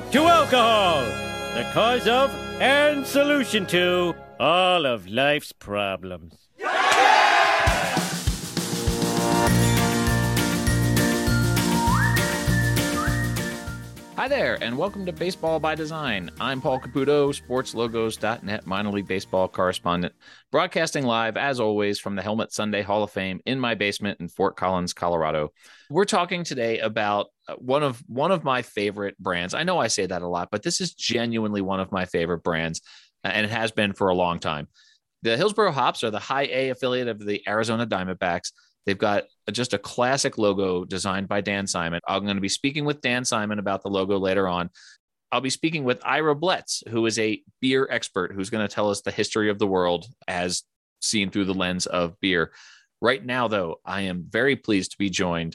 to alcohol, the cause of and solution to all of life's problems. Hi there, and welcome to Baseball by Design. I'm Paul Caputo, sportslogos.net minor league baseball correspondent, broadcasting live, as always, from the Helmet Sunday Hall of Fame in my basement in Fort Collins, Colorado. We're talking today about one of my favorite brands. I know I say that a lot, but this is genuinely one of my favorite brands, and it has been for a long time. The Hillsboro Hops are the high A affiliate of the Arizona Diamondbacks. They've got just a classic logo designed by Dan Simon. I'm going to be speaking with Dan Simon about the logo later on. I'll be speaking with Ira Bletz, who is a beer expert who's going to tell us the history of the world as seen through the lens of beer. Right now, though, I am very pleased to be joined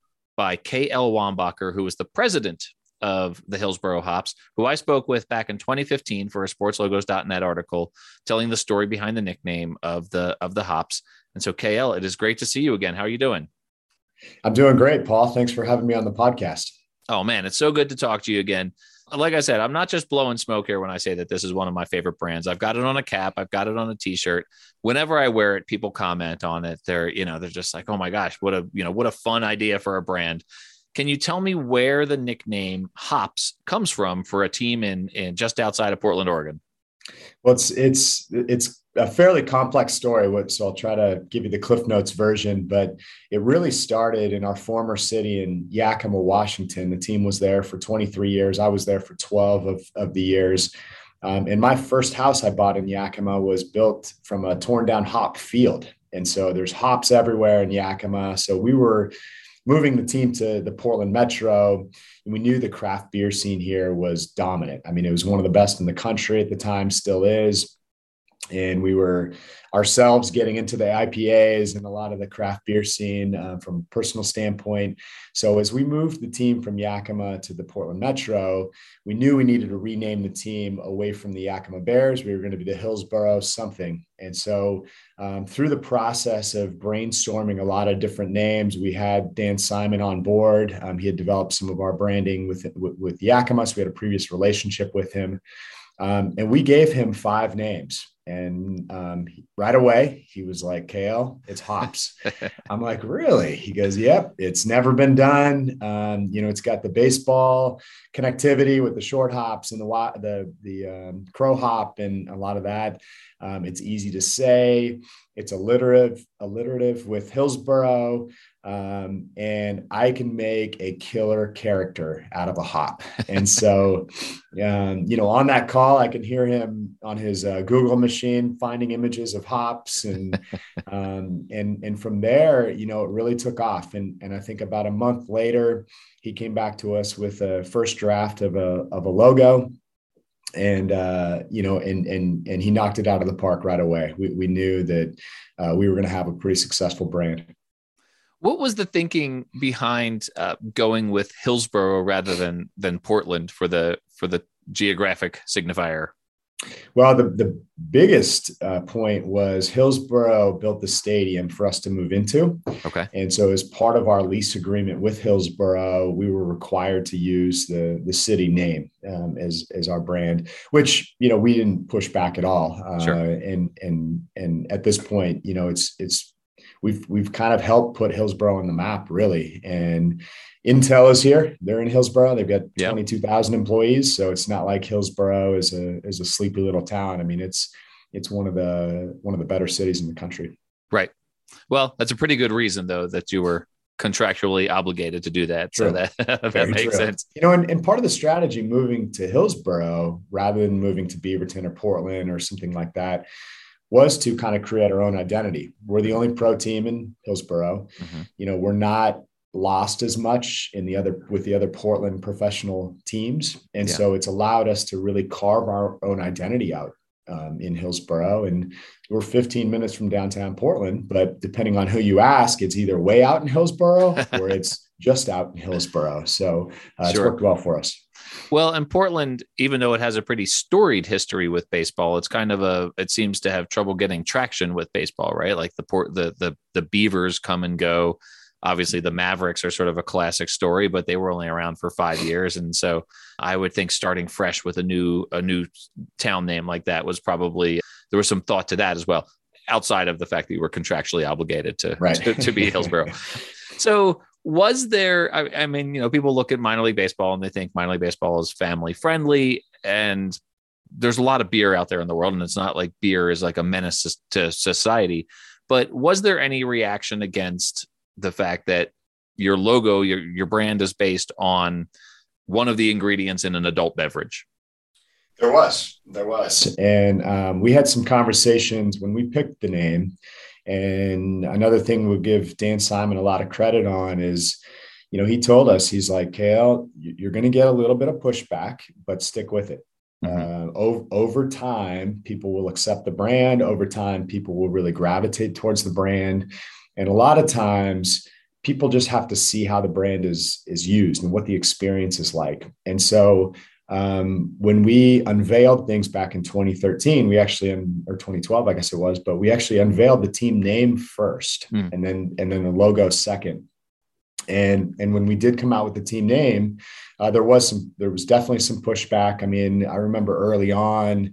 by K.L. Wambacher, who is the president of the Hillsboro Hops, who I spoke with back in 2015 for a sportslogos.net article telling the story behind the nickname of the Hops. And so, KL, it is great to see you again. How are you doing? I'm doing great, Paul. Thanks for having me on the podcast. Oh, man, it's so good to talk to you again. Like I said, I'm not just blowing smoke here when I say that this is one of my favorite brands. I've got it on a cap. I've got it on a T-shirt. Whenever I wear it, people comment on it. They're just like, oh my gosh, what a fun idea for a brand. Can you tell me where the nickname Hops comes from for a team in just outside of Portland, Oregon? Well, it's a fairly complex story, so I'll try to give you the Cliff Notes version, but it really started in our former city in Yakima, Washington. The team was there for 23 years. I was there for 12 of the years. And my first house I bought in Yakima was built from a torn down hop field. And so there's hops everywhere in Yakima. So we were moving the team to the Portland Metro, and we knew the craft beer scene here was dominant. I mean, it was one of the best in the country at the time, still is. And we were ourselves getting into the IPAs and a lot of the craft beer scene from a personal standpoint. So as we moved the team from Yakima to the Portland Metro, we knew we needed to rename the team away from the Yakima Bears. We were going to be the Hillsboro something. And so through the process of brainstorming a lot of different names, we had Dan Simon on board. He had developed some of our branding with Yakima. So we had a previous relationship with him. And we gave him 5 names. And right away, he was like, KL, it's Hops. I'm like, really? He goes, yep, it's never been done. It's got the baseball connectivity with the short hops and the crow hop and a lot of that. It's easy to say. It's alliterative with Hillsboro. And I can make a killer character out of a hop. And so, on that call, I can hear him on his Google machine finding images of hops, and from there, it really took off. And I think about a month later, he came back to us with a first draft of a logo. And, and he knocked it out of the park right away. We knew that we were going to have a pretty successful brand. What was the thinking behind going with Hillsboro rather than Portland for the geographic signifier? Well, the biggest point was Hillsboro built the stadium for us to move into. Okay. And so as part of our lease agreement with Hillsboro, we were required to use the city name as our brand, which, we didn't push back at all. Sure. And at this point, we've kind of helped put Hillsboro on the map, really. And Intel is here. They're in Hillsboro. They've got 22,000 employees. So it's not like Hillsboro is a sleepy little town. I mean, it's one of the better cities in the country. Right. Well, that's a pretty good reason, though, that you were contractually obligated to do that. True. So that makes sense. And part of the strategy moving to Hillsboro rather than moving to Beaverton or Portland or something like that was to kind of create our own identity. We're the only pro team in Hillsboro. Mm-hmm. We're not lost as much with the other Portland professional teams. And so it's allowed us to really carve our own identity out in Hillsboro. And we're 15 minutes from downtown Portland, but depending on who you ask, it's either way out in Hillsboro or it's just out in Hillsboro. So it's worked well for us. Well, in Portland, even though it has a pretty storied history with baseball, it's kind of it seems to have trouble getting traction with baseball, right? Like the Beavers come and go. Obviously, the Mavericks are sort of a classic story, but they were only around for 5 years. And so I would think starting fresh with a new town name like that was probably, there was some thought to that as well, outside of the fact that you were contractually obligated to be Hillsborough. So was there, I mean, people look at minor league baseball and they think minor league baseball is family friendly, and there's a lot of beer out there in the world, and it's not like beer is like a menace to society. But was there any reaction against the fact that your logo, your brand is based on one of the ingredients in an adult beverage? There was. And we had some conversations when we picked the name. And another thing we'll give Dan Simon a lot of credit on is, he told us, he's like, Cale, you're going to get a little bit of pushback, but stick with it. Over time, people will accept the brand. Over time, people will really gravitate towards the brand. And a lot of times people just have to see how the brand is used and what the experience is like. And so when we unveiled things back in 2013, or 2012, I guess it was, but we actually unveiled the team name first and then the logo second. And when we did come out with the team name, there was definitely some pushback. I mean, I remember early on,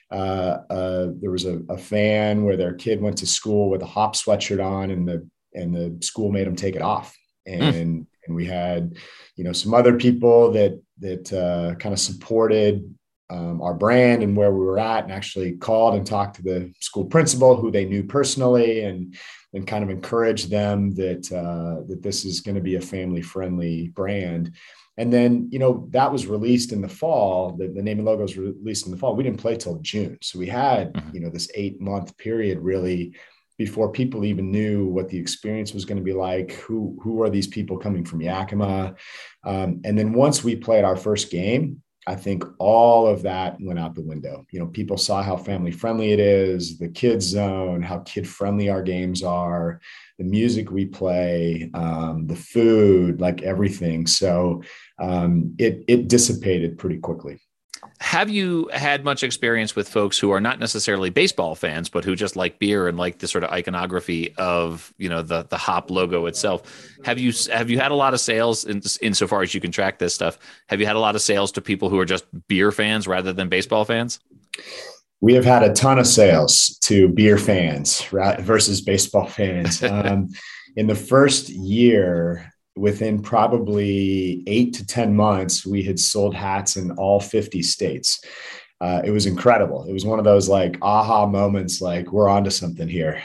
there was a fan where their kid went to school with a Hop sweatshirt on, and the school made them take it off. And we had, some other people that kind of supported our brand and where we were at, and actually called and talked to the school principal, who they knew personally, and kind of encouraged them that this is going to be a family-friendly brand. And then, that was released in the fall. The name and logo was released in the fall. We didn't play till June. So we had, this 8-month period really before people even knew what the experience was going to be like. Who are these people coming from Yakima? And then once we played our first game, I think all of that went out the window. People saw how family friendly it is, the kids zone, how kid friendly our games are, the music we play, the food, like everything. So it dissipated pretty quickly. Have you had much experience with folks who are not necessarily baseball fans, but who just like beer and like the sort of iconography of, the Hop logo itself? Have you had a lot of sales insofar as you can track this stuff? Have you had a lot of sales to people who are just beer fans rather than baseball fans? We have had a ton of sales to beer fans versus baseball fans. In the first year, within probably 8 to 10 months, we had sold hats in all 50 states. It was incredible. It was one of those like aha moments, like we're onto something here.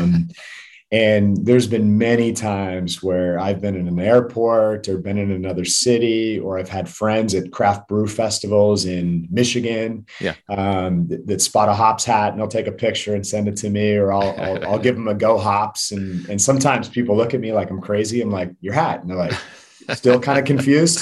And there's been many times where I've been in an airport or been in another city, or I've had friends at craft brew festivals in Michigan that spot a Hops hat and they'll take a picture and send it to me, or I'll give them a Go Hops. And sometimes people look at me like I'm crazy. I'm like, your hat. And they're like, still kind of confused.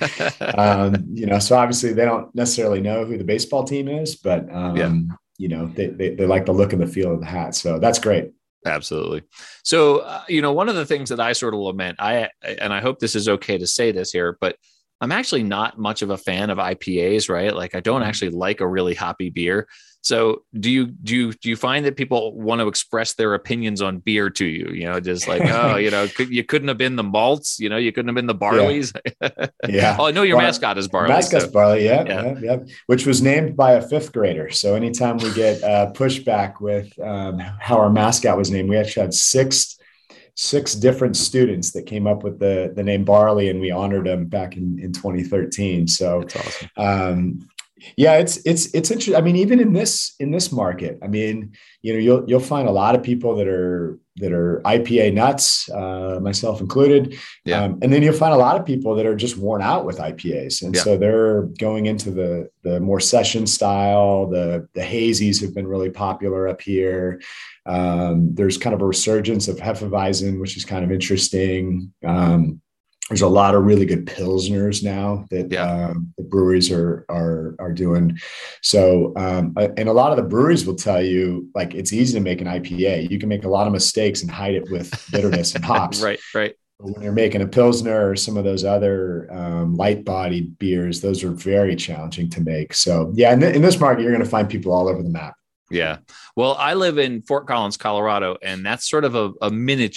So obviously they don't necessarily know who the baseball team is, but they like the look and the feel of the hat. So that's great. Absolutely. So, one of the things that I sort of lament, and I hope this is okay to say this here, but I'm actually not much of a fan of IPAs, right? Like I don't actually like a really hoppy beer. So do you find that people want to express their opinions on beer to you, just like, you couldn't have been the malts, you couldn't have been the barleys. Yeah. Oh, I know your mascot is barley. Mascot's barley. Yeah. Which was named by a 5th grader. So anytime we get pushback with how our mascot was named, we actually had six different students that came up with the name Barley, and we honored them back in 2013. So that's awesome. It's interesting. I mean, even in this market, I mean, you'll find a lot of people that are IPA nuts, myself included. And then you'll find a lot of people that are just worn out with IPAs. And so they're going into the more session style. The hazies have been really popular up here. There's kind of a resurgence of Hefeweizen, which is kind of interesting. There's a lot of really good Pilsners now that the breweries are doing. So, and a lot of the breweries will tell you, like, it's easy to make an IPA. You can make a lot of mistakes and hide it with bitterness and hops. Right. But when you're making a Pilsner or some of those other light-bodied beers, those are very challenging to make. So, in this market, you're going to find people all over the map. Yeah. Well, I live in Fort Collins, Colorado, and that's sort of a miniature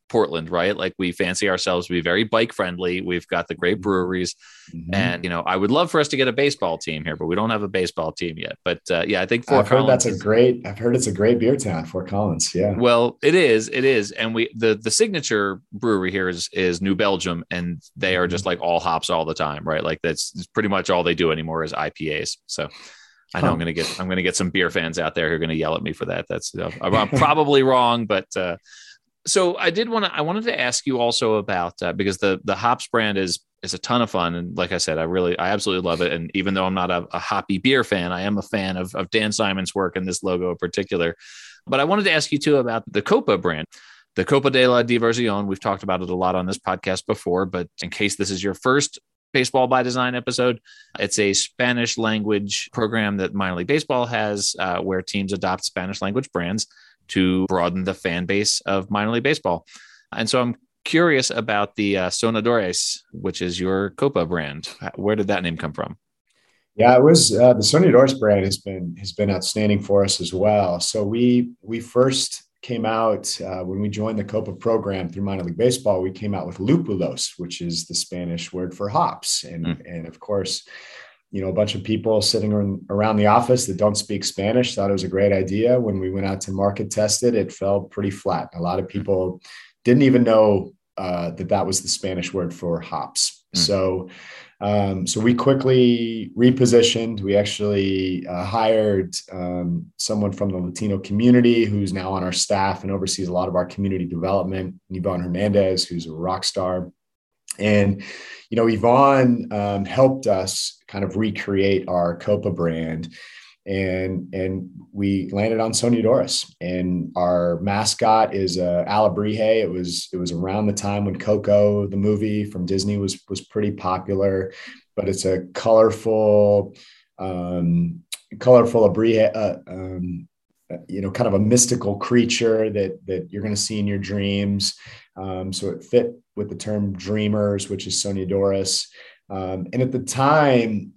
Portland, right? Like we fancy ourselves to be very bike friendly. We've got the great breweries, and I would love for us to get a baseball team here, but we don't have a baseball team yet. But I think Fort Collins. I've heard it's a great beer town, Fort Collins. Yeah. Well, it is, and the signature brewery here is New Belgium, and they are just like all hops all the time, right? Like that's pretty much all they do anymore is IPAs. So. I know I'm going to get some beer fans out there who are going to yell at me for that. That's I'm probably wrong, but so I wanted to ask you also about because the hops brand is a ton of fun, and like I said, I absolutely love it. And even though I'm not a hoppy beer fan, I am a fan of Dan Simon's work and this logo in particular. But I wanted to ask you too about the Copa brand. The Copa de la Diversión. We've talked about it a lot on this podcast before, but in case this is your first Baseball by Design episode, it's a Spanish language program that minor league baseball has where teams adopt Spanish language brands to broaden the fan base of minor league baseball. And so I'm curious about the Soñadores, which is your Copa brand. Where did that name come from? Yeah, it was the Soñadores brand has been outstanding for us as well. So we first came out when we joined the Copa program through minor league baseball. We came out with lúpulos, which is the Spanish word for hops, and of course, a bunch of people sitting around the office that don't speak Spanish thought it was a great idea. When we went out to market test it, it fell pretty flat. A lot of people didn't even know that was the Spanish word for hops. So we quickly repositioned. We actually hired someone from the Latino community who's now on our staff and oversees a lot of our community development, Yvonne Hernandez, who's a rock star. And, Yvonne helped us kind of recreate our Copa brand. And we landed on Soñadores, and our mascot is Alebrije. It was around the time when Coco, the movie from Disney, was pretty popular, but it's a colorful Abrije, kind of a mystical creature that you're going to see in your dreams. So it fit with the term dreamers, which is Soñadores. And at the time,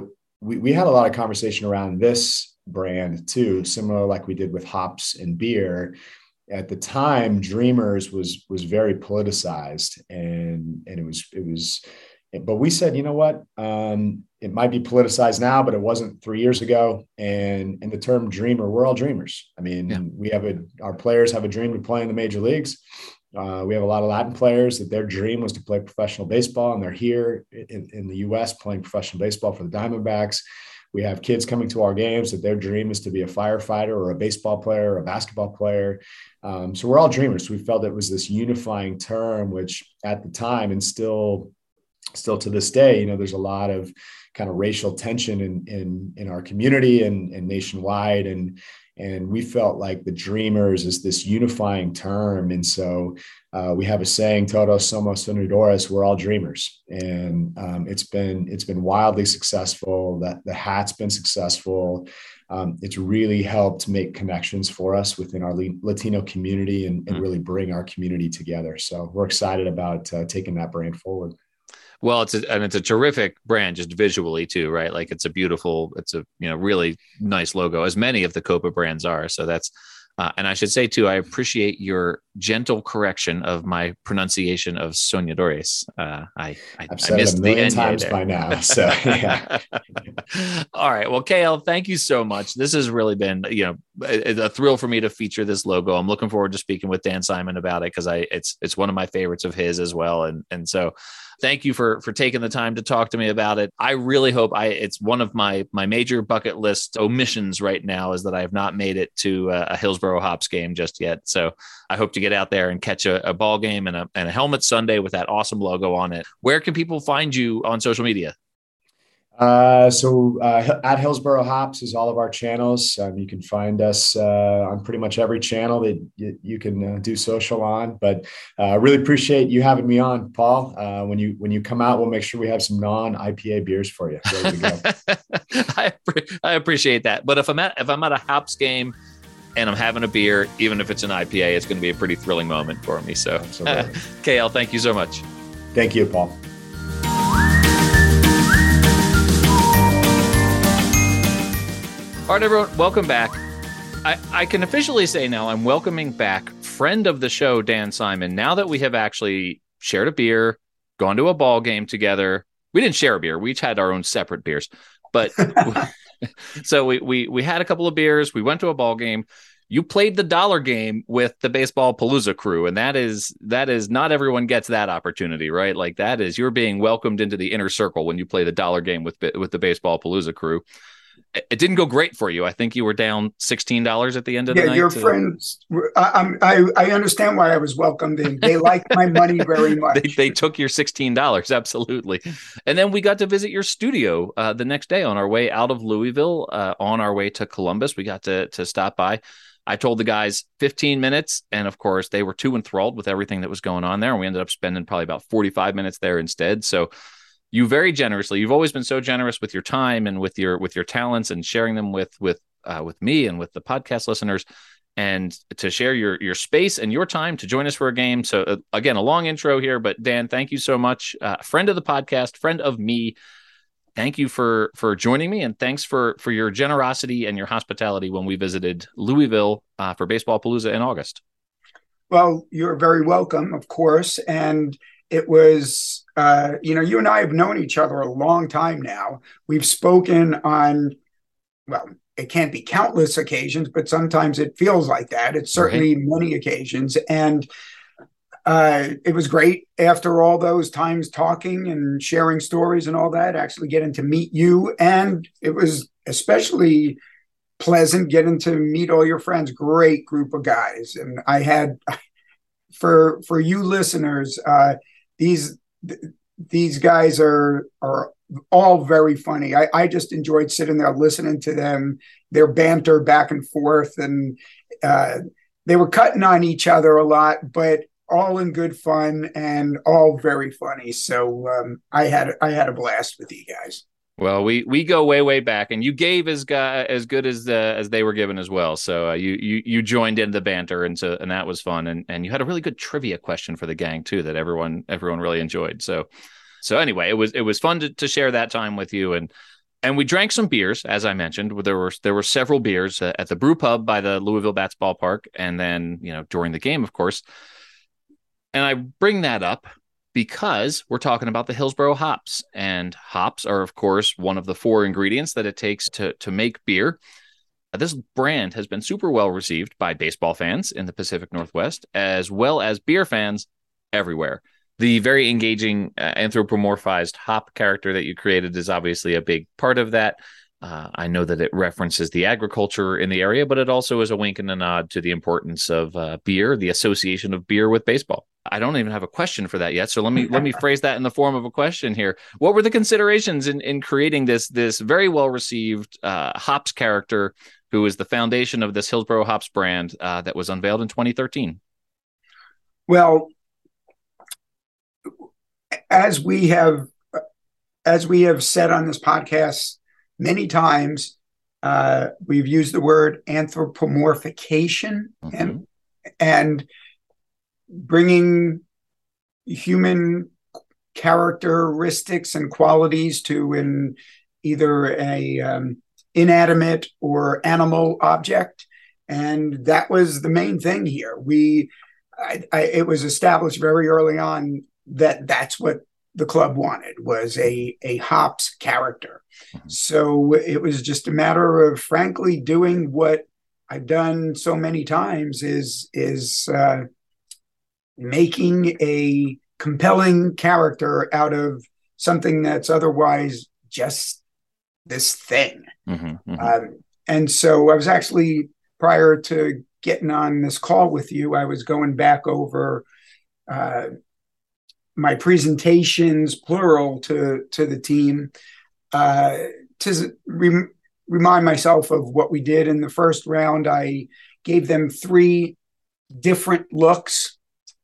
we had a lot of conversation around this brand too, similar like we did with hops and beer. At the time, Dreamers was very politicized, and it was. But we said, you know what? It might be politicized now, but it wasn't 3 years ago. And the term dreamer, we're all dreamers. I mean, our players have a dream to play in the major leagues. We have a lot of Latin players that their dream was to play professional baseball, and they're here in the U.S. playing professional baseball for the Diamondbacks. We have kids coming to our games that their dream is to be a firefighter or a baseball player or a basketball player. So we're all dreamers. We felt it was this unifying term, which at the time and still to this day, there's a lot of kind of racial tension in our community and nationwide. And we felt like the Dreamers is this unifying term. And so we have a saying, Todos somos soñadores, we're all dreamers. And it's been wildly successful. That the hat's been successful. It's really helped make connections for us within our Latino community and really bring our community together. So we're excited about taking that brand forward. Well, it's a terrific brand just visually too, right? Like it's a really nice logo, as many of the Copa brands are. So that's, and I should say too, I appreciate your gentle correction of my pronunciation of Soñadores. I've said it a million times by now. So yeah. All right. Well, KL, thank you so much. This has really been, a thrill for me to feature this logo. I'm looking forward to speaking with Dan Simon about it because it's one of my favorites of his as well. And so thank you for taking the time to talk to me about it. I really hope it's one of my major bucket list omissions right now is that I have not made it to a Hillsborough Hops game just yet. So I hope to get out there and catch a ball game and a helmet Sunday with that awesome logo on it. Where can people find you on social media? At Hillsborough Hops is all of our channels. You can find us on pretty much every channel that you can do social on. But I really appreciate you having me on, Paul. When you come out, we'll make sure we have some non-IPA beers for you. Ready to go. I appreciate that. But if I'm at a Hops game and I'm having a beer, even if it's an IPA, it's going to be a pretty thrilling moment for me. So, KL, thank you so much. Thank you, Paul. All right, everyone, welcome back. I can officially say now I'm welcoming back friend of the show, Dan Simon, now that we have actually shared a beer, gone to a ball game together, we didn't share a beer. We each had our own separate beers, but so we had a couple of beers. We went to a ball game. You played the dollar game with the Baseball Palooza crew, and that is not everyone gets that opportunity, right? Like you're being welcomed into the inner circle when you play the dollar game with the Baseball Palooza crew. It didn't go great for you. I think you were down $16 at the end of the night. Yeah, your friends. I understand why I was welcomed in. They liked my money very much. They took your $16, absolutely. And then we got to visit your studio the next day on our way out of Louisville, on our way to Columbus. We got to stop by. I told the guys 15 minutes, and of course, they were too enthralled with everything that was going on there, and we ended up spending probably about 45 minutes there instead. So you very generously, you've always been so generous with your time and with your talents and sharing them with me and with the podcast listeners, and to share your space and your time to join us for a game. So again, a long intro here, but Dan, thank you so much. Friend of the podcast, friend of me. Thank you for joining me, and thanks for your generosity and your hospitality when we visited Louisville for Baseball Palooza in August. Well, you're very welcome, of course. And it was, you and I have known each other a long time now. We've spoken on, well, it can't be countless occasions, but sometimes it feels like that. It's certainly many occasions. And it was great after all those times talking and sharing stories and all that, actually getting to meet you. And it was especially pleasant getting to meet all your friends. Great group of guys. And I had, for you listeners, these guys are all very funny. I just enjoyed sitting there listening to them, their banter back and forth. And they were cutting on each other a lot, but all in good fun and all very funny. So I had a blast with you guys. Well, we go way back, and you gave as good as they were given as well. So you joined in the banter, and that was fun. And you had a really good trivia question for the gang too that everyone really enjoyed. So anyway, it was fun to share that time with you, and we drank some beers, as I mentioned. There were several beers at the Brew Pub by the Louisville Bats ballpark, and then during the game, of course. And I bring that up because we're talking about the Hillsborough hops, and hops are, of course, one of the 4 ingredients that it takes to make beer. This brand has been super well received by baseball fans in the Pacific Northwest, as well as beer fans everywhere. The very engaging anthropomorphized hop character that you created is obviously a big part of that. I know that it references the agriculture in the area, but it also is a wink and a nod to the importance of beer, the association of beer with baseball. I don't even have a question for that yet, so let me phrase that in the form of a question here. What were the considerations in creating this very well received hops character, who is the foundation of this Hillsborough hops brand that was unveiled in 2013? Well, as we have said on this podcast many times, we've used the word anthropomorphication, and bringing human characteristics and qualities to either a inanimate or animal object. And that was the main thing here. It was established very early on that that's what the club wanted, was a hops character. So it was just a matter of, frankly, doing what I've done so many times, is making a compelling character out of something that's otherwise just this thing. And so I was actually, prior to getting on this call with you, I was going back over my presentations, plural, to the team, to remind myself of what we did in the first round. I gave them 3 different looks,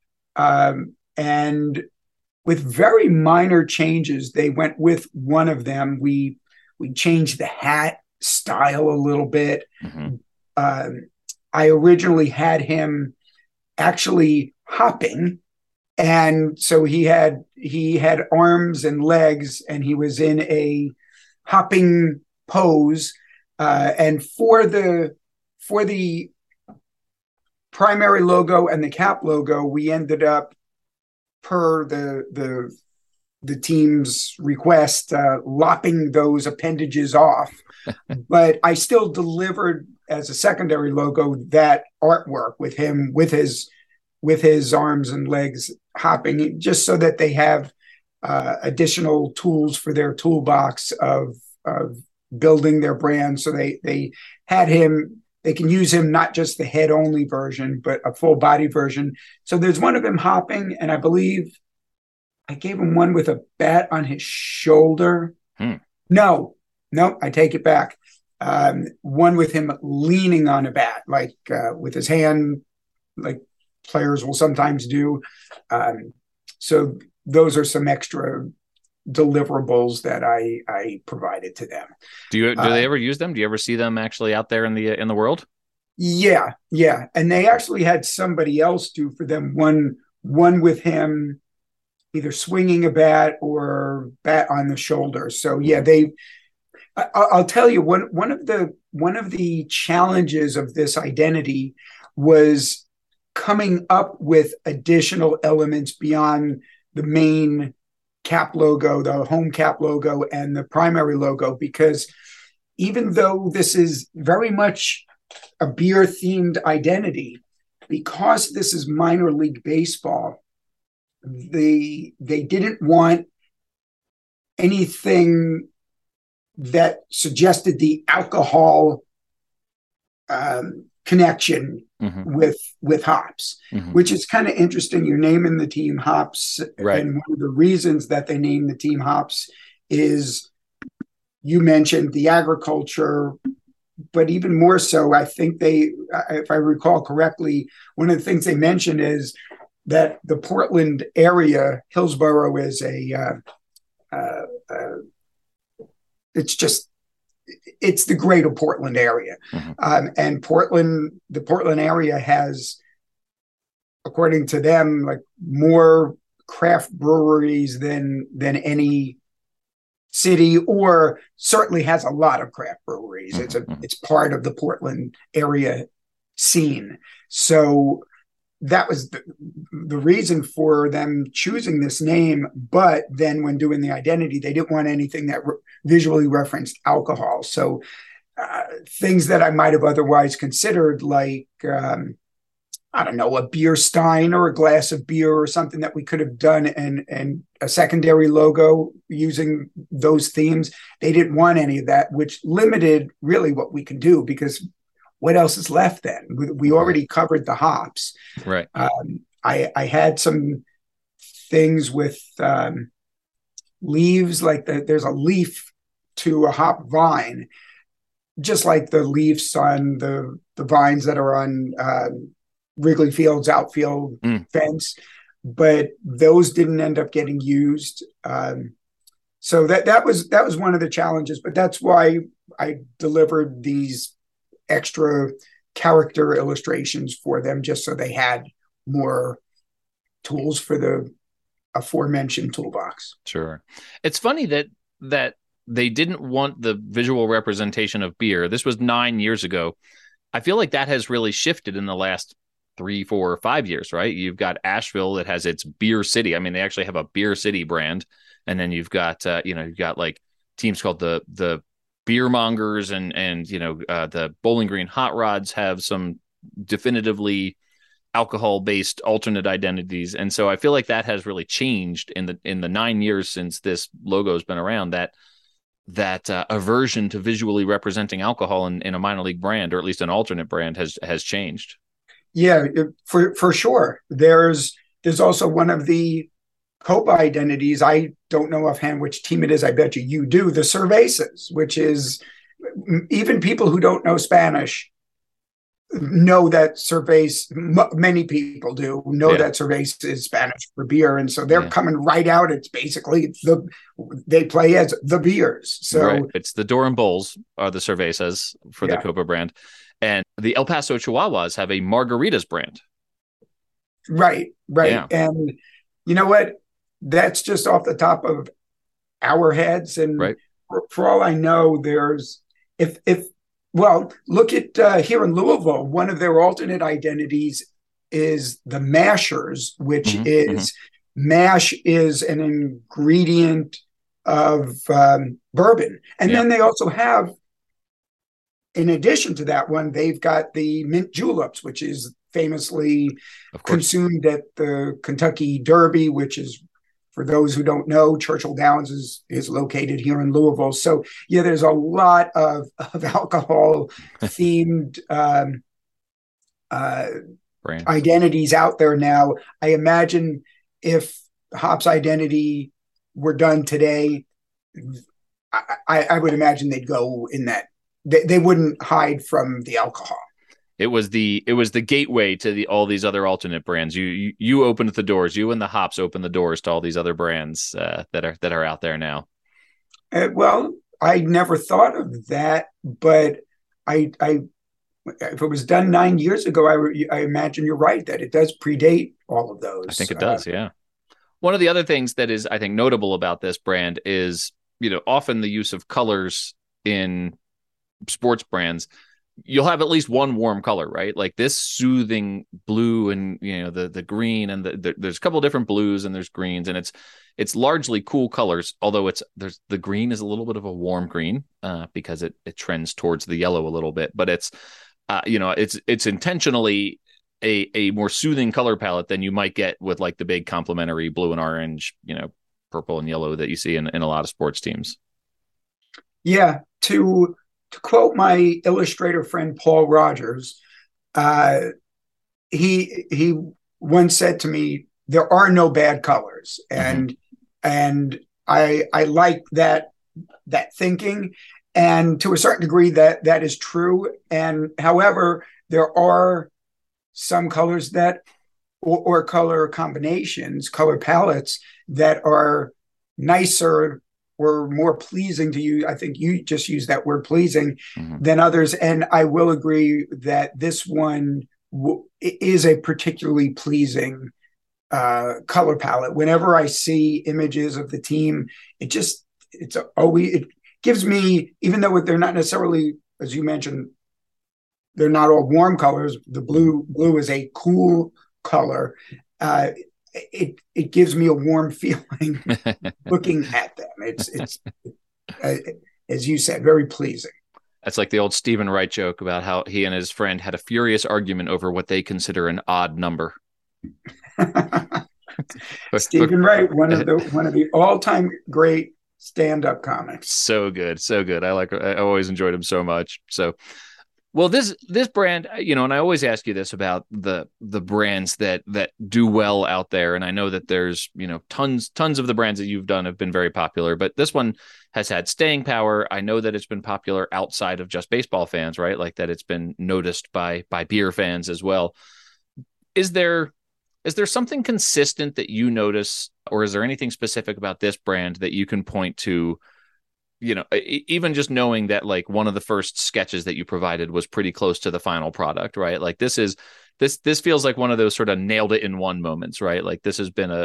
and with very minor changes. They went with one of them. We changed the hat style a little bit. I originally had him actually hopping, and so he had arms and legs, and he was in a hopping pose. And for the primary logo and the cap logo, we ended up, per the team's request, lopping those appendages off. But I still delivered as a secondary logo that artwork with him with his arms and legs hopping, just so that they have additional tools for their toolbox of building their brand. So they had him. They can use him not just the head only version, but a full body version. So there's one of him hopping, and I believe I gave him one with a bat on his shoulder. No, I take it back. One with him leaning on a bat, like with his hand, like players will sometimes do. So those are some extra deliverables that I provided to them. Do they ever use them? Do you ever see them actually out there in the world? Yeah. And they actually had somebody else do for them one with him either swinging a bat or bat on the shoulder. So yeah, I'll tell you, one of the challenges of this identity was coming up with additional elements beyond the main cap logo, the home cap logo, and the primary logo, because even though this is very much a beer themed identity, because this is minor league baseball, they didn't want anything that suggested the alcohol connection with hops, which is kind of interesting. You're naming the team hops, right? And one of the reasons that they named the team hops is, you mentioned the agriculture, but even more so, I think if I recall correctly, one of the things they mentioned is that the Portland area, Hillsborough, is it's the greater Portland area. And the Portland area has, according to them, like more craft breweries than any city, or certainly has a lot of craft breweries. It's part of the Portland area scene. So that was the reason for them choosing this name. But then when doing the identity, they didn't want anything that visually referenced alcohol. So things that I might have otherwise considered, like, I don't know, a beer stein or a glass of beer or something that we could have done, and a secondary logo using those themes, they didn't want any of that, which limited really what we could do, because what else is left then? We already covered the hops. Right. I had some things with leaves, like there's a leaf to a hop vine, just like the leaves on the vines that are on Wrigley Field's outfield fence, but those didn't end up getting used. So that was one of the challenges, but that's why I delivered these extra character illustrations for them, just so they had more tools for the aforementioned toolbox. Sure. It's funny that they didn't want the visual representation of beer. This was 9 years ago. I feel like that has really shifted in the last 3, 4, or 5 years, right? You've got Asheville that has its Beer City. I mean, they actually have a Beer City brand. And then you've got, you've got like teams called the Beer Mongers, and the Bowling Green Hot Rods have some definitively alcohol-based alternate identities. And so I feel like that has really changed in the 9 years since this logo has been around, that aversion to visually representing alcohol in a minor league brand, or at least an alternate brand, has changed. Yeah, for sure. There's also one of the Copa identities. I don't know offhand which team it is. I bet you do. The Cervezas, which is, even people who don't know Spanish know that Cerveza. Many people do know that Cerveza is Spanish for beer, and so they're coming right out. It's basically they play as the beers. So right. It's the Durham Bulls are the Cervezas for the Copa brand, and the El Paso Chihuahuas have a Margaritas brand. Right. Yeah. And you know what? That's just off the top of our heads, and for all I know, there's if Well, look at here in Louisville. One of their alternate identities is the Mashers, which is mash is an ingredient of bourbon. And then they also have, in addition to that one, they've got the mint juleps, which is famously consumed at the Kentucky Derby, which is, for those who don't know, Churchill Downs is located here in Louisville. So yeah, there's a lot of alcohol themed identities out there now. I imagine if Hops Identity were done today, I would imagine they'd go in that. They wouldn't hide from the alcohol. It was the gateway to all these other alternate brands. You opened the doors. You and the hops opened the doors to all these other brands that are out there now. Well, I never thought of that, but I if it was done 9 years ago, I imagine you're right that it does predate all of those. I think it does. Yeah. One of the other things that is, I think, notable about this brand is, often the use of colors in sports brands. You'll have at least one warm color, right? Like this soothing blue and, the green, and there's a couple of different blues and there's greens, and it's largely cool colors. Although the green is a little bit of a warm green because it trends towards the yellow a little bit, but it's intentionally a more soothing color palette than you might get with like the big complementary blue and orange, purple and yellow that you see in a lot of sports teams. Yeah. To quote my illustrator friend, Paul Rogers, he once said to me, there are no bad colors. And I like that thinking. And to a certain degree that is true. And however, there are some colors that, or color combinations, color palettes that are nicer or more pleasing to you. I think you just used that word, pleasing, than others. And I will agree that this one is a particularly pleasing color palette. Whenever I see images of the team, it gives me, even though they're not necessarily, as you mentioned, they're not all warm colors. The blue is a cool color. It gives me a warm feeling looking at them. It's as you said, very pleasing. That's like the old Stephen Wright joke about how he and his friend had a furious argument over what they consider an odd number. Stephen Wright, one of the all-time great stand-up comics. So good. I always enjoyed him so much. So, well, this brand, and I always ask you this about the brands that do well out there. And I know that there's, tons of the brands that you've done have been very popular, but this one has had staying power. I know that it's been popular outside of just baseball fans, right? Like that it's been noticed by beer fans as well. Is there something consistent that you notice, or is there anything specific about this brand that you can point to? Even just knowing that like one of the first sketches that you provided was pretty close to the final product, right? Like this feels like one of those sort of nailed it in one moments, right? Like this has been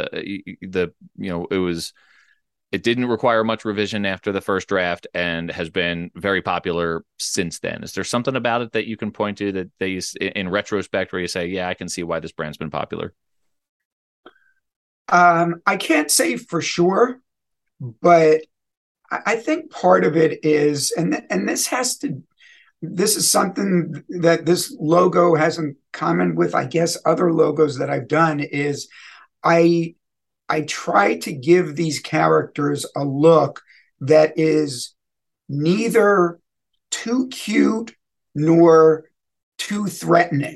it didn't require much revision after the first draft and has been very popular since then. Is there something about it that you can point to that they, in retrospect, where you say, yeah, I can see why this brand's been popular? I can't say for sure, but I think part of it is, and this is something that this logo has in common with, I guess, other logos that I've done, is I try to give these characters a look that is neither too cute nor too threatening.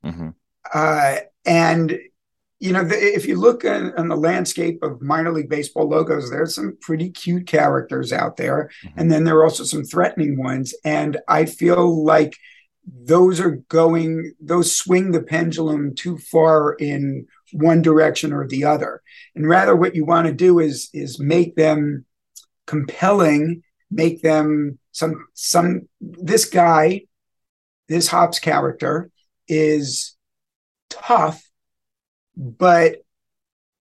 And if you look on the landscape of minor league baseball logos, there's some pretty cute characters out there. And then there are also some threatening ones. And I feel like those swing the pendulum too far in one direction or the other. And rather what you want to do is make them compelling, make them this Hops character is tough, but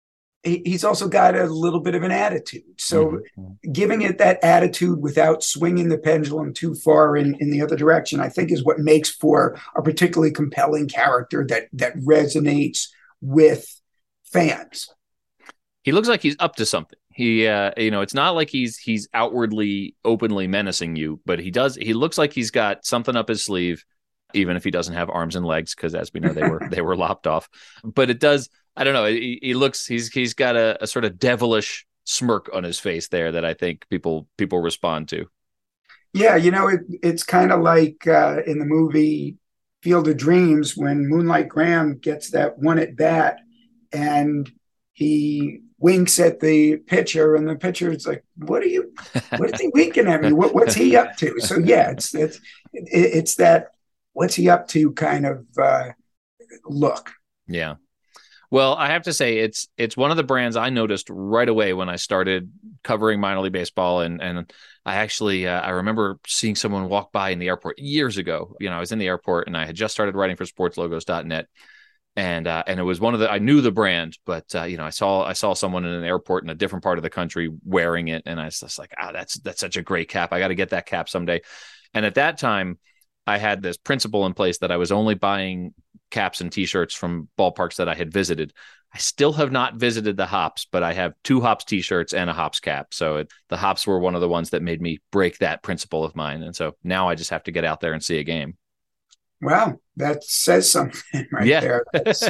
he's also got a little bit of an attitude. So giving it that attitude without swinging the pendulum too far in the other direction, I think is what makes for a particularly compelling character that resonates with fans. He looks like he's up to something. He, it's not like he's outwardly, openly menacing you, but he looks like he's got something up his sleeve, even if he doesn't have arms and legs, because as we know, they were lopped off. But it does, I don't know. He's got a sort of devilish smirk on his face there that I think people respond to. Yeah, it's kind of like in the movie Field of Dreams when Moonlight Graham gets that one at bat and he winks at the pitcher, and the pitcher's like, "What is he winking at me? What's he up to?" So yeah, it's that what's he up to kind of look. Yeah. Well, I have to say it's one of the brands I noticed right away when I started covering minor league baseball, and I actually I remember seeing someone walk by in the airport years ago. I was in the airport and I had just started writing for sportslogos.net. And it was I knew the brand, but I saw someone in an airport in a different part of the country wearing it, and I was just like, that's such a great cap. I got to get that cap someday. And at that time, I had this principle in place that I was only buying caps and T-shirts from ballparks that I had visited. I still have not visited the Hops, but I have 2 Hops T-shirts and a Hops cap. So the Hops were one of the ones that made me break that principle of mine, and so now I just have to get out there and see a game. Wow, that says something there.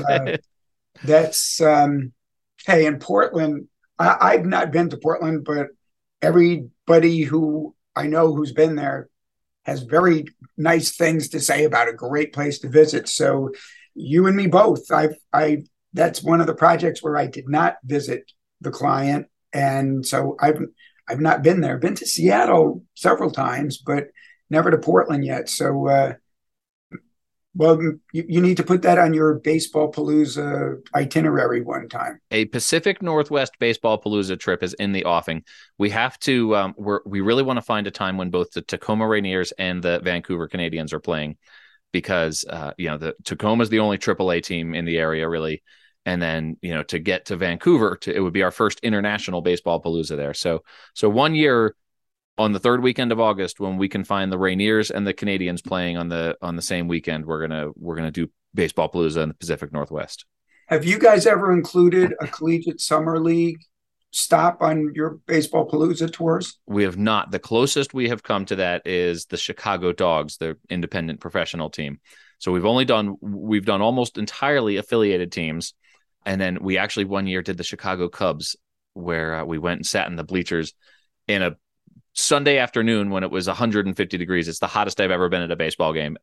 That's hey, in Portland, I've not been to Portland, but everybody who I know who's been there has very nice things to say about a great place to visit. So you and me both. That's one of the projects where I did not visit the client, and so I've not been there. Been to Seattle several times, but never to Portland yet. So. Well, you need to put that on your Baseball Palooza itinerary one time. A Pacific Northwest Baseball Palooza trip is in the offing. We have to, we really want to find a time when both the Tacoma Rainiers and the Vancouver Canadians are playing, because, the Tacoma is the only AAA team in the area, really. And then, to get to Vancouver, it would be our first international Baseball Palooza there. So 1 year, on the third weekend of August, when we can find the Rainiers and the Canadians playing on the same weekend, we're gonna do Baseball Palooza in the Pacific Northwest. Have you guys ever included a collegiate summer league stop on your Baseball Palooza tours? We have not. The closest we have come to that is the Chicago Dogs, the independent professional team. So we've done almost entirely affiliated teams, and then we actually 1 year did the Chicago Cubs, where we went and sat in the bleachers in a Sunday afternoon when it was 150 degrees. It's the hottest I've ever been at a baseball game.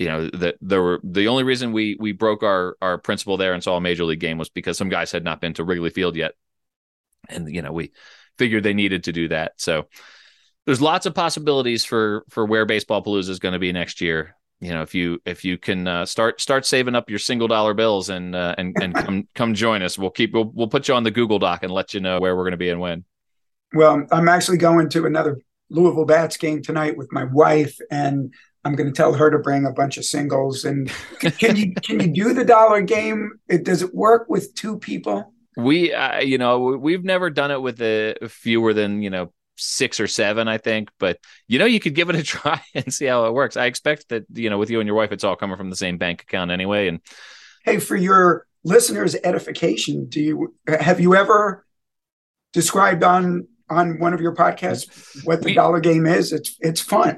The only reason we broke our principle there and saw a major league game was because some guys had not been to Wrigley Field yet. And, we figured they needed to do that. So there's lots of possibilities for where Baseball Palooza is going to be next year. If you can start saving up your $1 bills and come join us, we'll put you on the Google Doc and let you know where we're going to be and when. Well, I'm actually going to another Louisville Bats game tonight with my wife, and I'm going to tell her to bring a bunch of singles. And can you do the dollar game? Does it work with 2 people? We've never done it with fewer than 6 or 7, I think. But you could give it a try and see how it works. I expect that with you and your wife, it's all coming from the same bank account anyway. And hey, for your listeners' edification, have you ever described on one of your podcasts what the dollar game is? It's fun.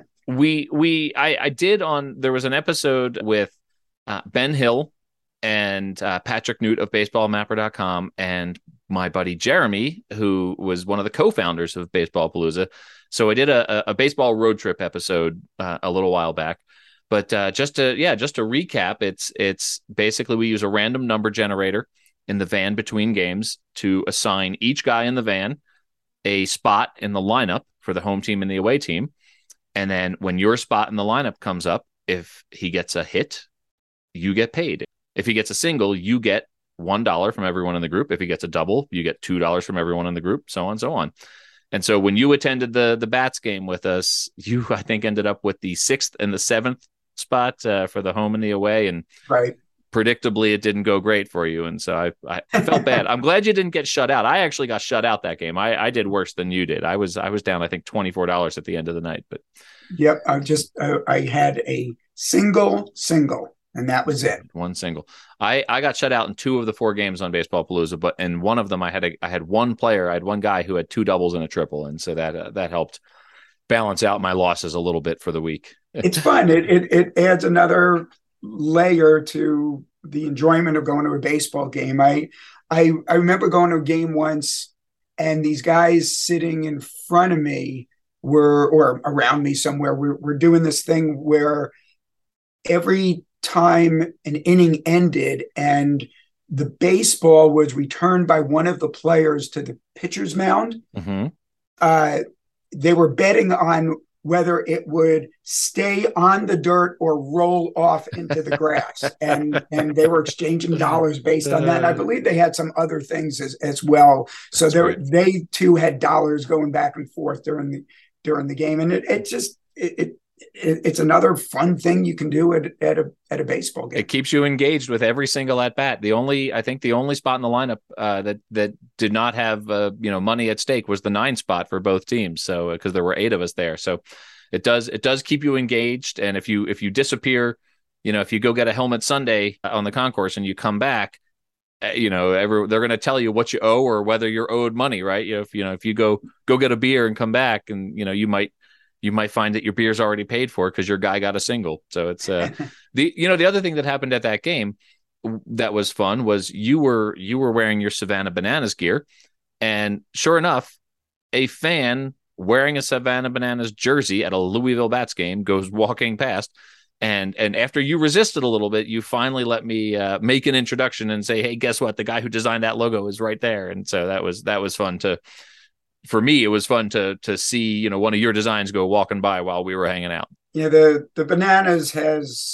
I did there was an episode with Ben Hill and Patrick Newt of baseballmapper.com and my buddy Jeremy, who was one of the co-founders of Baseball Palooza. So I did a baseball road trip episode a little while back. But just to recap, it's basically we use a random number generator in the van between games to assign each guy in the van a spot in the lineup for the home team and the away team. And then when your spot in the lineup comes up, if he gets a hit, you get paid. If he gets a single, you get $1 from everyone in the group. If he gets a double, you get $2 from everyone in the group, so on and so on. And so when you attended the Bats game with us, you, I think, ended up with the 6th and the 7th spot for the home and the away. And right. predictably it didn't go great for you. And so I felt bad. I'm glad you didn't get shut out. I actually got shut out that game. I did worse than you did. I was down, I think, $24 at the end of the night. But yep, I had a single, and that was it. One single. I got shut out in 2 of the 4 games on Baseball Palooza, but in one of them I had one player, I had one guy who had 2 doubles and a triple, and so that helped balance out my losses a little bit for the week. It's fun. It adds another layer to the enjoyment of going to a baseball game. I remember going to a game once, and these guys sitting in front of me or around me somewhere were doing this thing where every time an inning ended and the baseball was returned by one of the players to the pitcher's mound, they were betting on whether it would stay on the dirt or roll off into the grass. And they were exchanging dollars based on that. And I believe they had some other things as well. So they too had dollars going back and forth during the game. And it's another fun thing you can do at a baseball game. It keeps you engaged with every single at bat. I think the only spot in the lineup that did not have money at stake was the 9 spot for both teams. So because there were 8 of us there, so it does keep you engaged. And if you disappear, if you go get a helmet Sunday on the concourse and you come back, they're going to tell you what you owe or whether you're owed money, right? If you go get a beer and come back, and you might find that your beer's already paid for because your guy got a single. So it's the other thing that happened at that game that was fun was you were wearing your Savannah Bananas gear, and sure enough, a fan wearing a Savannah Bananas jersey at a Louisville Bats game goes walking past, and after you resisted a little bit, you finally let me make an introduction and say, "Hey, guess what? The guy who designed that logo is right there." And so that was fun to. For me, it was fun to see, one of your designs go walking by while we were hanging out. Yeah, the Bananas has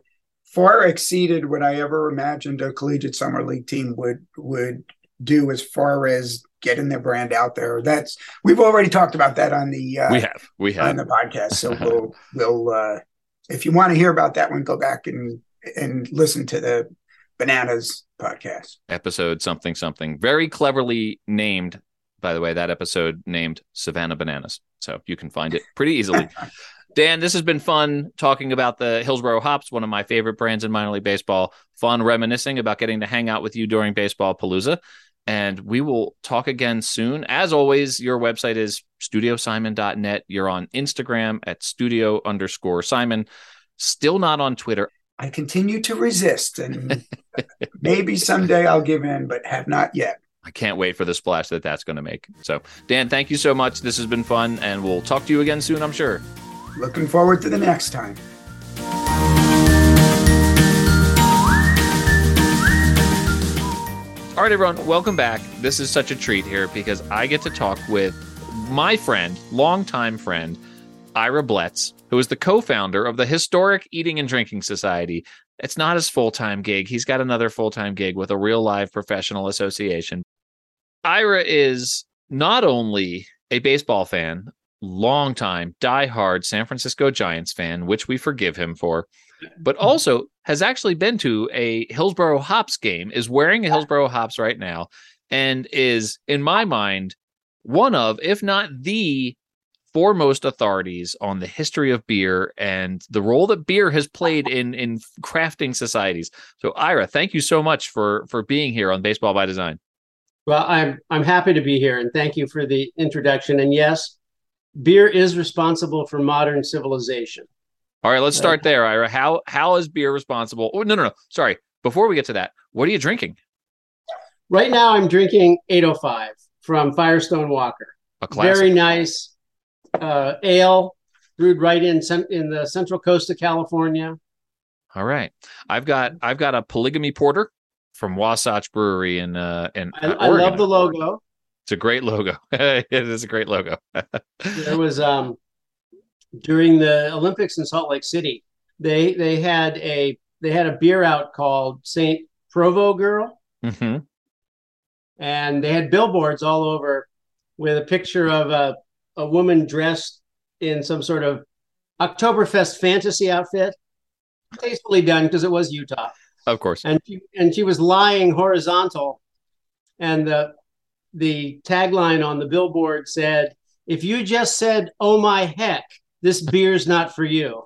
far exceeded what I ever imagined a collegiate summer league team would do as far as getting their brand out there. We've already talked about that on the we have on the podcast. So we'll if you want to hear about that one, go back and listen to the Bananas podcast. Episode something very cleverly named. By the way, that episode named Savannah Bananas. So you can find it pretty easily. Dan, this has been fun talking about the Hillsboro Hops, one of my favorite brands in minor league baseball. Fun reminiscing about getting to hang out with you during Baseball Palooza. And we will talk again soon. As always, your website is studiosimon.net. You're on Instagram at studio_Simon. Still not on Twitter. I continue to resist, and maybe someday I'll give in, but have not yet. I can't wait for the splash that's going to make. So, Dan, thank you so much. This has been fun, and we'll talk to you again soon, I'm sure. Looking forward to the next time. All right, everyone, welcome back. This is such a treat here because I get to talk with my friend, longtime friend, Ira Bletz, who is the co-founder of the historic Eating and Drinking Society. It's not his full-time gig. He's got another full-time gig with a real live professional association. Ira is not only a baseball fan, longtime, diehard San Francisco Giants fan, which we forgive him for, but also has actually been to a Hillsboro Hops game, is wearing a Hillsboro Hops right now, and is, in my mind, one of, if not the foremost authorities on the history of beer and the role that beer has played in crafting societies. So, Ira, thank you so much for being here on Baseball by Design. Well, I'm happy to be here, and thank you for the introduction. And yes, beer is responsible for modern civilization. All right, let's start there, Ira. How is beer responsible? Oh, no. Sorry. Before we get to that, what are you drinking? Right now, I'm drinking 805 from Firestone Walker. A classic. Very nice ale brewed right in the central coast of California. All right, I've got a Polygamy Porter from Wasatch Brewery in Oregon. I love the logo. It's a great logo. It is a great logo. There was during the Olympics in Salt Lake City, they had a beer out called St. Provo Girl, and they had billboards all over with a picture of a woman dressed in some sort of Oktoberfest fantasy outfit. Tastefully done because it was Utah. Of course. And she was lying horizontal, and the tagline on the billboard said, "If you just said, 'Oh my heck,' this beer's not for you."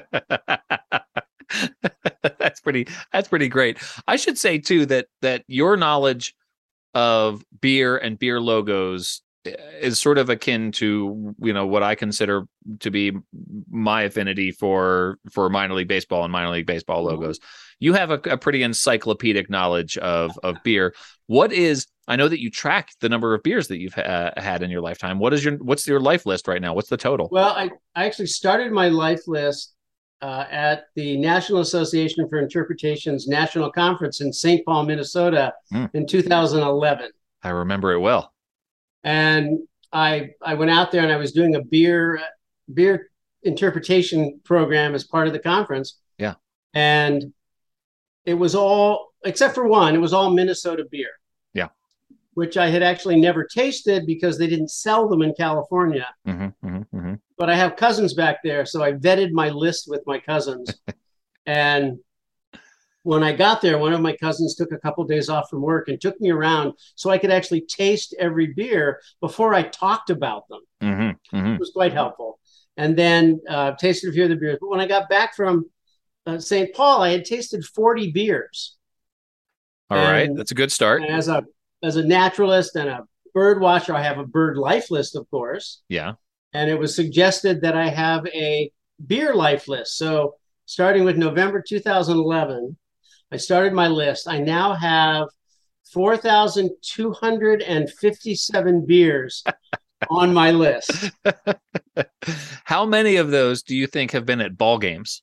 That's pretty great. I should say too that your knowledge of beer and beer logos is sort of akin to, what I consider to be my affinity for minor league baseball and minor league baseball logos. You have a pretty encyclopedic knowledge of beer. I know that you track the number of beers that you've had in your lifetime. What's your life list right now? What's the total? Well, I actually started my life list at the National Association for Interpretation's National Conference in St. Paul, Minnesota in 2011. I remember it well. And I went out there and I was doing a beer interpretation program as part of the conference. Yeah. And it was all, except for one, it was all Minnesota beer. Yeah. Which I had actually never tasted because they didn't sell them in California. But I have cousins back there, so I vetted my list with my cousins. And when I got there, one of my cousins took a couple of days off from work and took me around so I could actually taste every beer before I talked about them. It was quite helpful. And then tasted a few of the beers. But when I got back from St. Paul, I had tasted 40 beers. All right, that's a good start. And as a naturalist and a bird watcher, I have a bird life list, of course. Yeah. And it was suggested that I have a beer life list. So starting with November 2011, I started my list. I now have 4,257 beers on my list. How many of those do you think have been at ball games?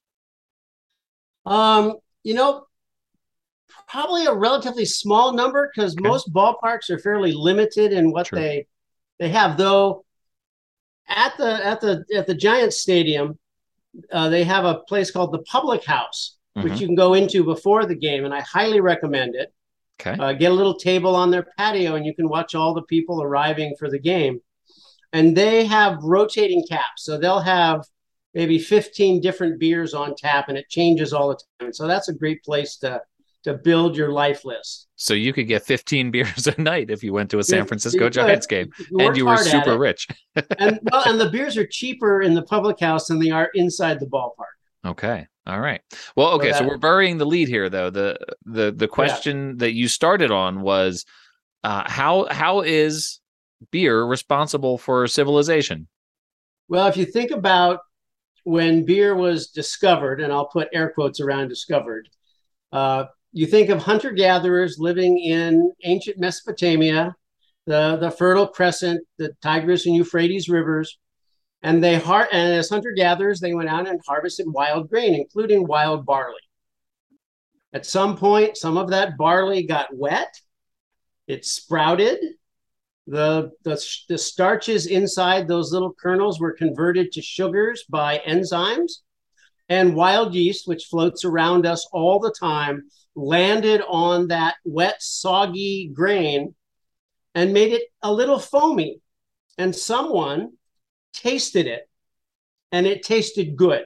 Probably a relatively small number because most ballparks are fairly limited in what they have. Though at the Giants Stadium, they have a place called the Public House, which you can go into before the game, and I highly recommend it. Okay. Get a little table on their patio, and you can watch all the people arriving for the game. And they have rotating taps, so they'll have maybe 15 different beers on tap, and it changes all the time. So that's a great place to build your life list. So you could get 15 beers a night if you went to a San Francisco Giants game, and you were super rich. and the beers are cheaper in the Public House than they are inside the ballpark. Okay. All right. Well, okay. So we're burying the lead here, though. The question that you started on was how is beer responsible for civilization? Well, if you think about when beer was discovered, and I'll put air quotes around discovered, you think of hunter-gatherers living in ancient Mesopotamia, the Fertile Crescent, the Tigris and Euphrates rivers, and as hunter-gatherers, they went out and harvested wild grain, including wild barley. At some point, some of that barley got wet. It sprouted. The starches inside those little kernels were converted to sugars by enzymes. And wild yeast, which floats around us all the time, landed on that wet, soggy grain and made it a little foamy. And someone tasted it, and it tasted good.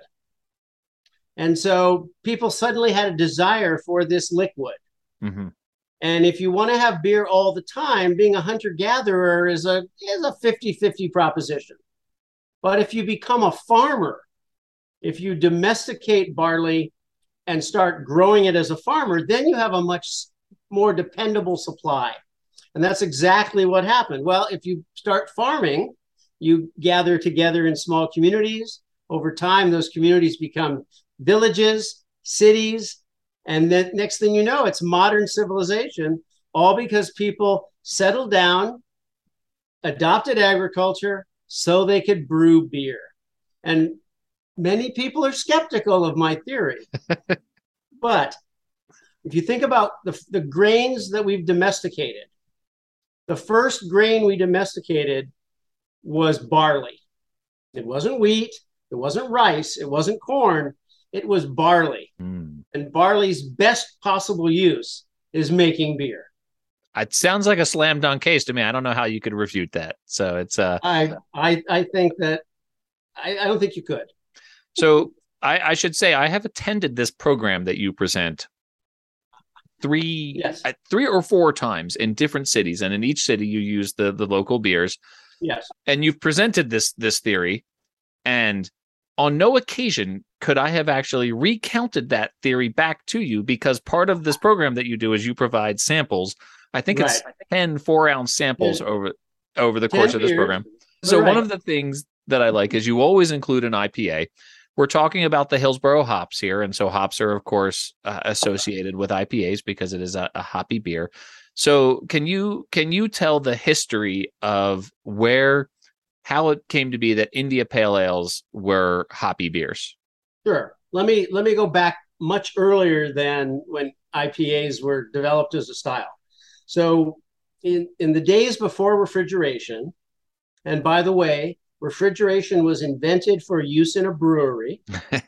And so people suddenly had a desire for this liquid. And if you want to have beer all the time, being a hunter-gatherer is a 50-50 proposition. But if you become a farmer, if you domesticate barley and start growing it as a farmer, then you have a much more dependable supply. And that's exactly what happened. Well, if you start farming, you gather together in small communities. Over time, those communities become villages, cities, and then next thing you know, it's modern civilization, all because people settled down, adopted agriculture so they could brew beer. And many people are skeptical of my theory. But if you think about the grains that we've domesticated, the first grain we domesticated was barley. It wasn't wheat. It wasn't rice. It wasn't corn. It was barley. And barley's best possible use is making beer. It sounds like a slam dunk case to me. I don't know how you could refute that. So it's I think that I don't think you could. So I should say I have attended this program that you present three Yes. 3 or 4 times in different cities, and in each city you use the local beers. Yes. And you've presented this theory, and on no occasion could I have actually recounted that theory back to you, because part of this program that you do is you provide samples. I think it's 10 4-ounce samples over the course of this program. So one of the things that I like is you always include an IPA. We're talking about the Hillsborough hops here, and so hops are, of course, associated with IPAs because it is a hoppy beer. So can you tell the history of how it came to be that India Pale Ales were hoppy beers? Sure. Let me go back much earlier than when IPAs were developed as a style. So in the days before refrigeration, and by the way, refrigeration was invented for use in a brewery.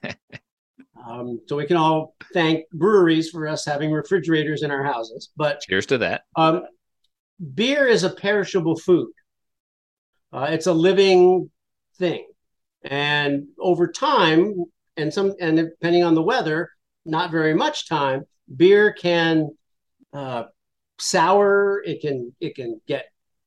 So we can all thank breweries for us having refrigerators in our houses. But cheers to that. Beer is a perishable food. It's a living thing. And over time, and depending on the weather, not very much time, beer can sour. It can get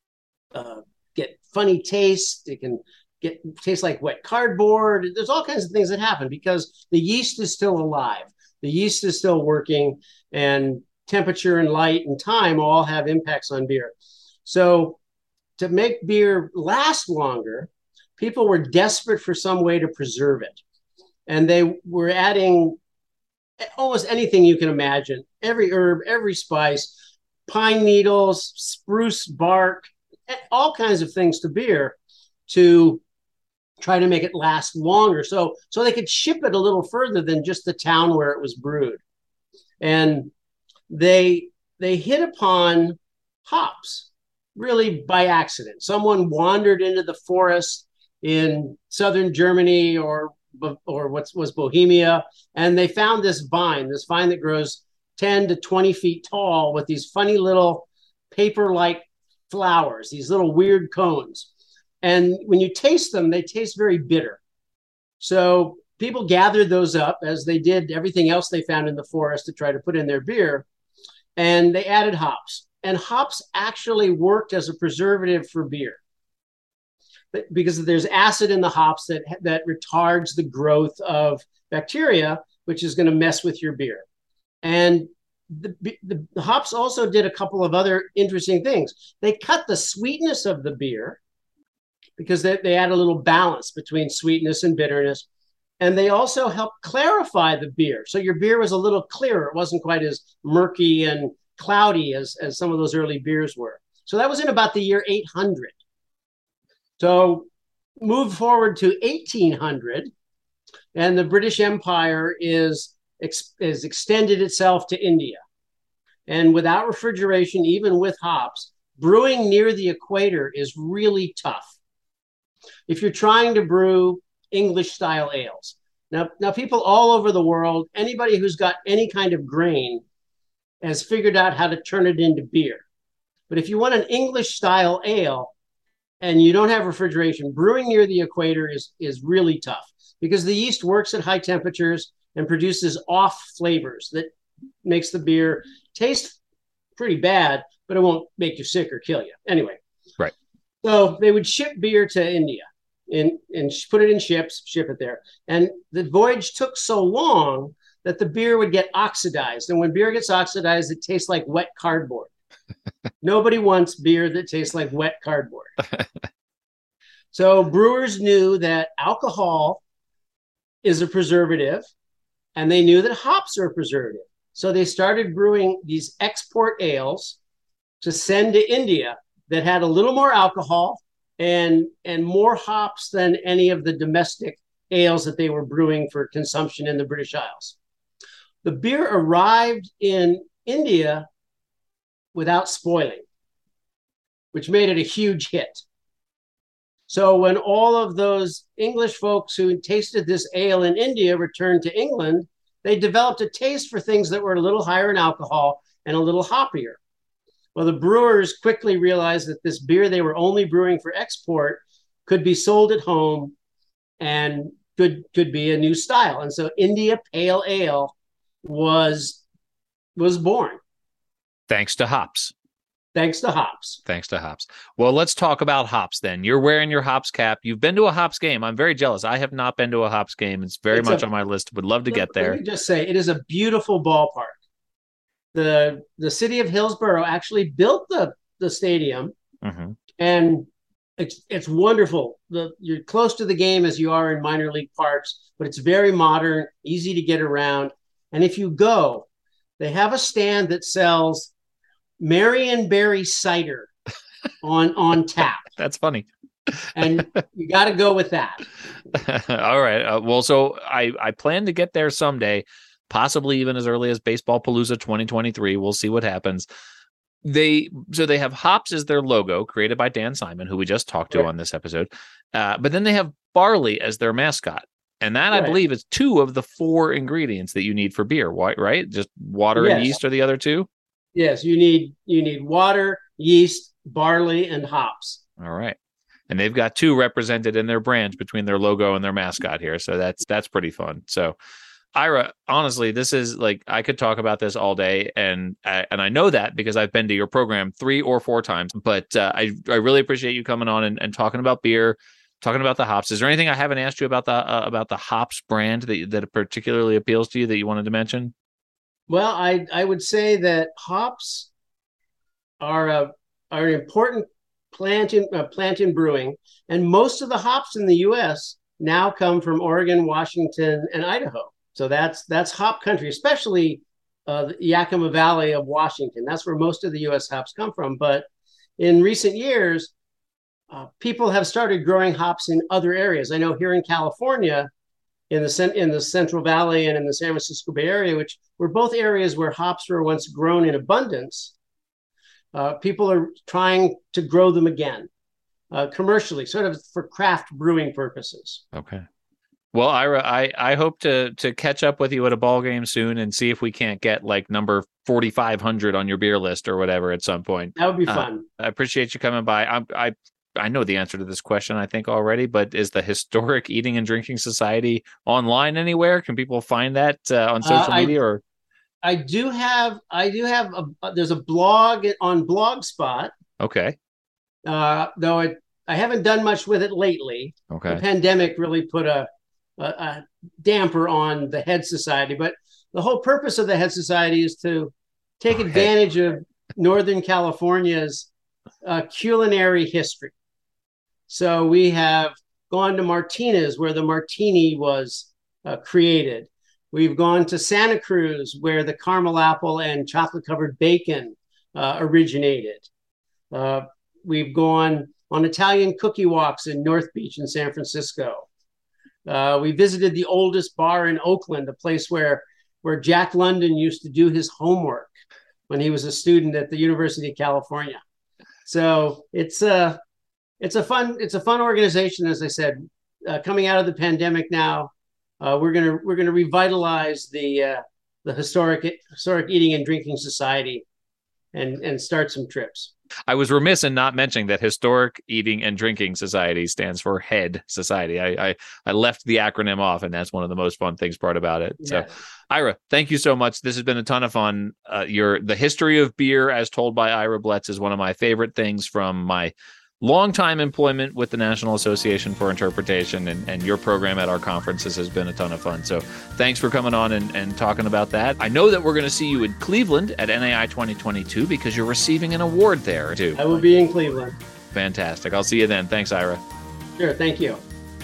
funny taste. It can taste like wet cardboard. There's all kinds of things that happen because the yeast is still alive. The yeast is still working, and temperature and light and time all have impacts on beer. So to make beer last longer, people were desperate for some way to preserve it. And they were adding almost anything you can imagine, every herb, every spice, pine needles, spruce bark, all kinds of things to beer to try to make it last longer. So they could ship it a little further than just the town where it was brewed. And they hit upon hops really by accident. Someone wandered into the forest in southern Germany or what was Bohemia, and they found this vine that grows 10 to 20 feet tall with these funny little paper-like flowers, these little weird cones. And when you taste them, they taste very bitter. So people gathered those up, as they did everything else they found in the forest, to try to put in their beer, and they added hops. And hops actually worked as a preservative for beer, because there's acid in the hops that retards the growth of bacteria, which is going to mess with your beer. And the hops also did a couple of other interesting things. They cut the sweetness of the beer because they add a little balance between sweetness and bitterness. And they also helped clarify the beer. So your beer was a little clearer. It wasn't quite as murky and cloudy as some of those early beers were. So that was in about the year 800. So move forward to 1800, and the British Empire is extended itself to India. And without refrigeration, even with hops, brewing near the equator is really tough. If you're trying to brew English-style ales. Now, people all over the world, anybody who's got any kind of grain has figured out how to turn it into beer. But if you want an English-style ale and you don't have refrigeration, brewing near the equator is really tough because the yeast works at high temperatures and produces off flavors that makes the beer taste pretty bad, but it won't make you sick or kill you. Anyway. Right. So they would ship beer to India and put it in ships, ship it there. And the voyage took so long that the beer would get oxidized. And when beer gets oxidized, it tastes like wet cardboard. Nobody wants beer that tastes like wet cardboard. So brewers knew that alcohol is a preservative, and they knew that hops are a preservative. So they started brewing these export ales to send to India that had a little more alcohol and more hops than any of the domestic ales that they were brewing for consumption in the British Isles. The beer arrived in India without spoiling, which made it a huge hit. So when all of those English folks who tasted this ale in India returned to England, they developed a taste for things that were a little higher in alcohol and a little hoppier. Well, the brewers quickly realized that this beer they were only brewing for export could be sold at home and could be a new style. And so India Pale Ale was born. Thanks to hops. Thanks to hops. Thanks to hops. Well, let's talk about hops then. You're wearing your hops cap. You've been to a hops game. I'm very jealous. I have not been to a hops game. It's very much on my list. Would love to get there. Let me just say, it is a beautiful ballpark. The city of Hillsborough actually built the stadium, and it's wonderful. You're close to the game as you are in minor league parks, but it's very modern, easy to get around. And if you go, they have a stand that sells Marion Berry cider on tap. That's funny. And you got to go with that. All right. Well, so I plan to get there someday, possibly even as early as Baseball Palooza 2023. We'll see what happens. They have hops as their logo, created by Dan Simon, who we just talked to on this episode. But then they have barley as their mascot. And that, I believe, is 2 of the 4 ingredients that you need for beer, right? Just water and yeast are the other 2? Yes, you need water, yeast, barley, and hops. All right. And they've got 2 represented in their brand between their logo and their mascot here. So that's pretty fun. So, Ira, honestly, this is like, I could talk about this all day. And I know that because I've been to your program 3 or 4 times. But I really appreciate you coming on and talking about beer, talking about the hops. Is there anything I haven't asked you about the hops brand that particularly appeals to you that you wanted to mention? Well, I would say that hops are an important plant in brewing, and most of the hops in the U.S. now come from Oregon, Washington, and Idaho. So that's hop country, especially the Yakima Valley of Washington. That's where most of the U.S. hops come from. But in recent years, people have started growing hops in other areas. I know here in California, in the Central Valley and in the San Francisco Bay Area, which were both areas where hops were once grown in abundance, people are trying to grow them again commercially, sort of for craft brewing purposes. Okay. Well, Ira, I hope to catch up with you at a ball game soon and see if we can't get like number 4,500 on your beer list or whatever at some point. That would be fun. I appreciate you coming by. I know the answer to this question, I think, already, but is the Historic Eating and Drinking Society online anywhere? Can people find that on social media? Or I do have there's a blog on Blogspot. Okay. Though I haven't done much with it lately. Okay. The pandemic really put a damper on the Head Society, but the whole purpose of the Head Society is to take advantage of Northern California's culinary history. So we have gone to Martinez, where the martini was created. We've gone to Santa Cruz, where the caramel apple and chocolate-covered bacon originated. We've gone on Italian cookie walks in North Beach in San Francisco. We visited the oldest bar in Oakland, a place where Jack London used to do his homework when he was a student at the University of California. So it's a fun organization, as I said. Coming out of the pandemic now, we're gonna revitalize the Historic Eating and Drinking Society and start some trips. I was remiss in not mentioning that Historic Eating and Drinking Society stands for HEAD Society. I left the acronym off, and that's one of the most fun things part about it. So, Ira, thank you so much. This has been a ton of fun. The history of beer, as told by Ira Bletz, is one of my favorite things from my longtime employment with the National Association for Interpretation, and your program at our conferences has been a ton of fun. So thanks for coming on and talking about that. I know that we're going to see you in Cleveland at NAI 2022 because you're receiving an award there too. I will be in Cleveland. Fantastic. I'll see you then. Thanks, Ira. Sure. Thank you.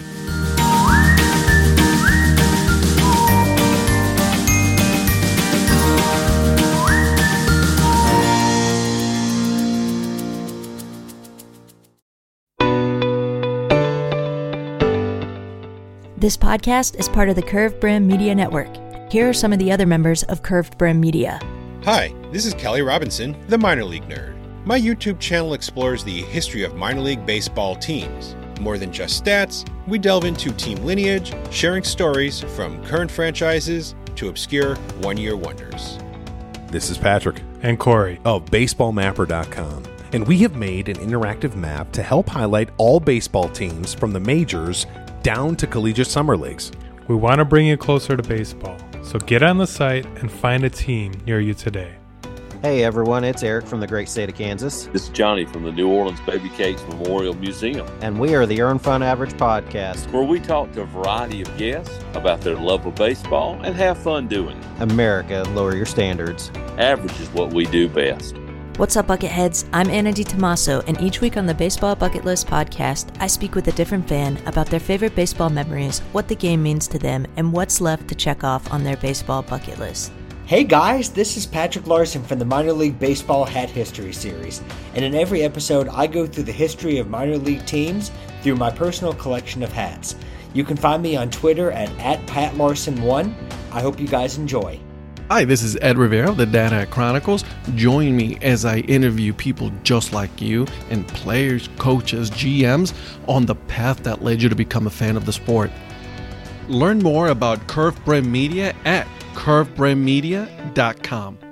This podcast is part of the Curved Brim Media Network. Here are some of the other members of Curved Brim Media. Hi, this is Kelly Robinson, the Minor League Nerd. My YouTube channel explores the history of minor league baseball teams. More than just stats, we delve into team lineage, sharing stories from current franchises to obscure one-year wonders. This is Patrick and Corey of BaseballMapper.com, and we have made an interactive map to help highlight all baseball teams from the majors down to collegiate summer leagues. We want to bring you closer to baseball, so get on the site and find a team near you today. Hey everyone, it's Eric from the great state of Kansas. This is Johnny from the New Orleans Baby Cakes Memorial Museum. And we are the Earn Fun Average Podcast, where we talk to a variety of guests about their love of baseball and have fun doing it. America, lower your standards. Average is what we do best. What's up, Bucketheads? I'm Anna DiTomaso, and each week on the Baseball Bucket List podcast, I speak with a different fan about their favorite baseball memories, what the game means to them, and what's left to check off on their baseball bucket list. Hey guys, this is Patrick Larson from the Minor League Baseball Hat History Series, and in every episode I go through the history of minor league teams through my personal collection of hats. You can find me on Twitter at @PatLarson1. I hope you guys enjoy. Hi, this is Ed Rivera of the Dad Hat Chronicles. Join me as I interview people just like you and players, coaches, GMs on the path that led you to become a fan of the sport. Learn more about Curve Brim Media at curvebrandmedia.com.